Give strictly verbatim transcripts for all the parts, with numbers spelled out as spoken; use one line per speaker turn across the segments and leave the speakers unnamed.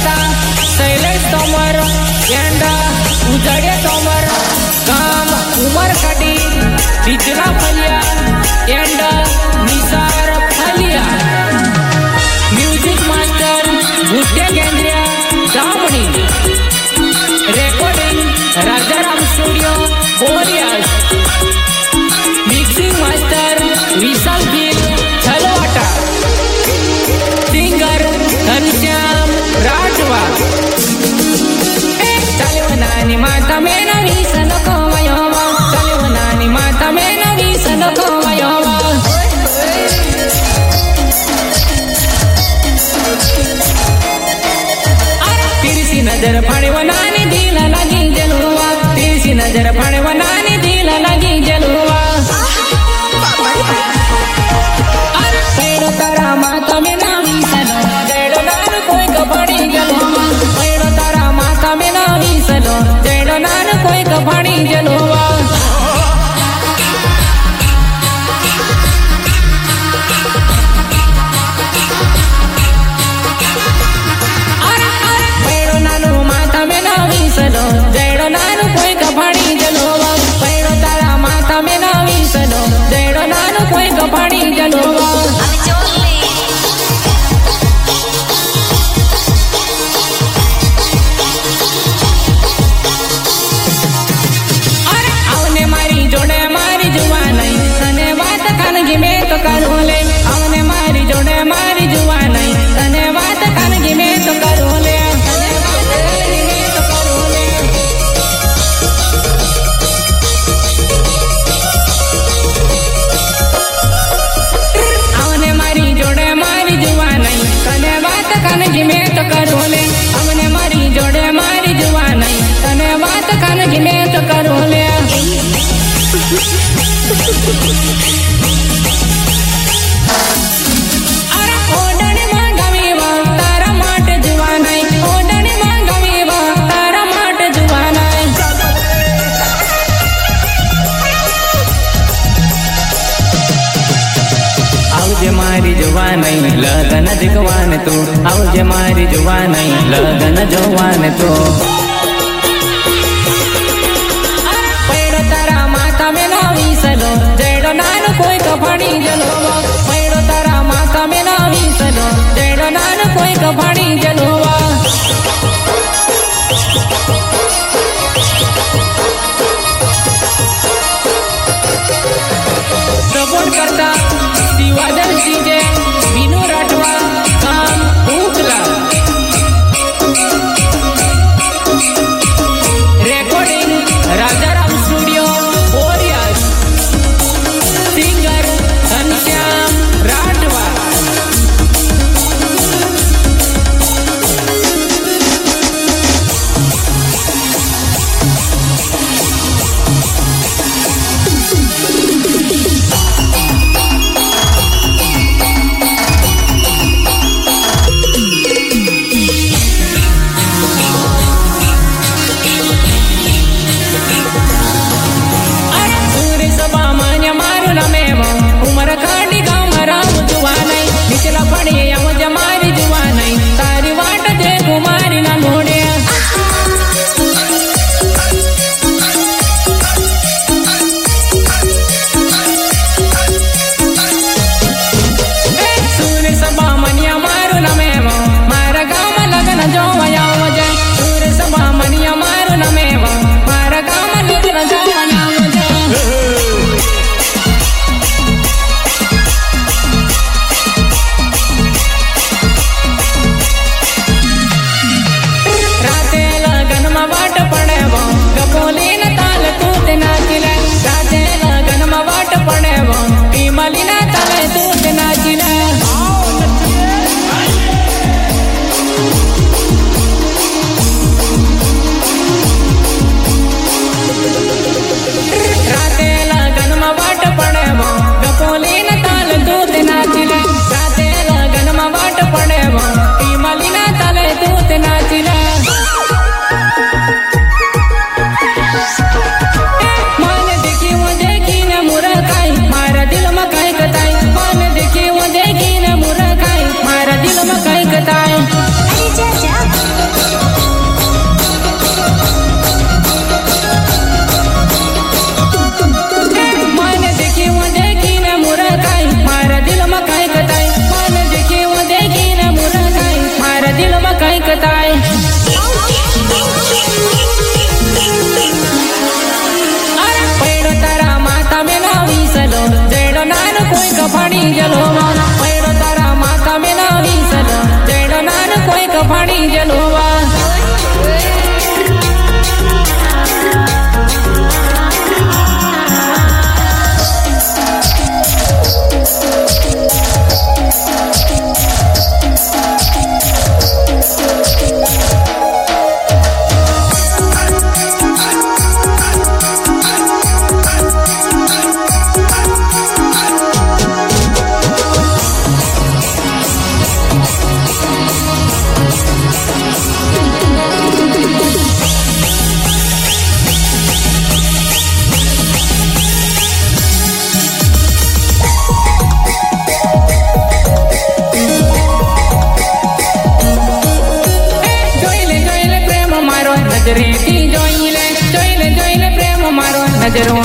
करता शैलेश तोमर एंड उजड़े तोमर काम उमर खटी बिजला फलिया एंड निसार फलिया म्यूजिक मास्टर भुट्टे केंद्रिया जामनी recording Rajaram studio Boriyas mixing master Vishal Gill छलवाटा सिंगर घनश्याम राजवा चलवनानी माता में नवी सनको वयोवा चलवनानी माता में नवी सनको वयोवा तिरसी नजर पड़वनानी दिल लगी जलुआ तिरसी नजर पड़वनानी दिल लगी जलुआ तारा माता में नावी सनो जेड़ो नान कोई कपड़ी जलुआ पैड़ो तारा माता में नावी सनो जेड़ो नान कोई कपड़ी जलुआ पैड़ो नानु माता में नावी सनो जेड़ो नान कोई कपड़ी जलुआ पैड़ो तारा माता में नावी सनो जेड़ो नान कोई कपड़ी जलुआ करोले हमने मारी जोड़े मारी जुआ नहीं तने बात खानगी में तो करोले हमने मारी जोड़े मारी जुआ नहीं तने बात खानगी में तो करोले हमने मारी जोड़े मारी जुआ नहीं तने बात खानगी में तो करोले मारी जुवान लगन दिखवान तो आओ जे मारी जुवान लगन जवान तो पैड़ो तारा माता में नावी सनो जेड़ो नान कोई कपड़ी जलुआ पैड़ो तारा माता में नावी सनो जेड़ो नान कोई कपड़ी जलुआ सपोर्ट करता शिवादल सीजे विनू राठवा काम उकला recording Rajaram studio Boriyas singer Ghanshyam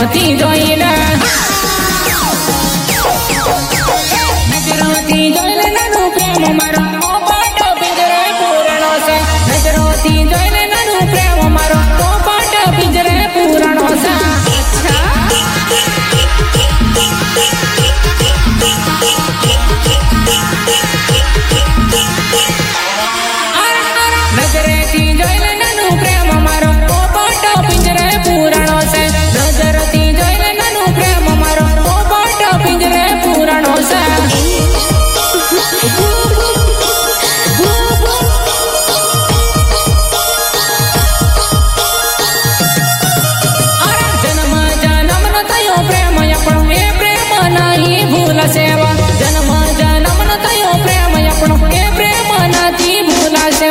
નજરોથી જોઈ લે નજરોથી જોઈ લે નાનું પ્રેમ મારો પોપટ પિંજરે પૂરણો છે નજરોથી જોઈ લે નાનું પ્રેમ મારો પોપટ પિંજરે પૂરણો છે નજરેથી જોઈ લે નાનું પ્રેમ મારો પોપટ પિંજરે પૂરણો છે નજરથી જોઈ લે નાનું પ્રેમ મારો પોપટ પિંજરે પૂરણો છે જન્મ જન્મનો થયો પ્રેમ આપણો એ પ્રેમ નહીં ભૂલશે જન્મ જન્મનો થયો પ્રેમ આપણો એ પ્રેમ નથી ભૂલશે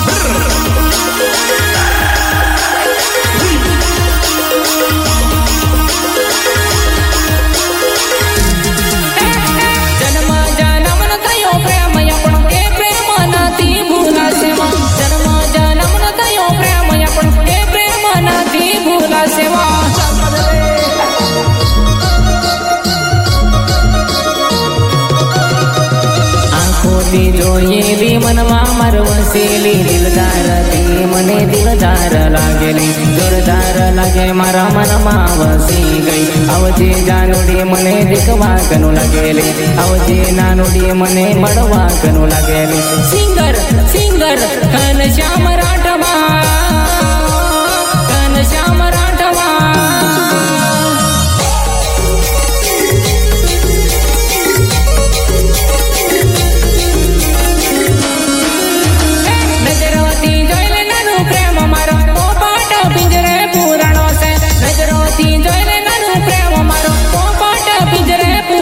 જોયેલી મનમાં માર વસેલી દિલદારથી મને દિલદાર લાગેલી જોરદાર લાગે મારા મનમાં વસી ગઈ આવજે જાનુડી મને દેખવા કનું લાગેલી આવજે નાનુડી મને મળવા કનું લાગેલી સિંગર સિંગર ઘનશ્યામ રાઠવા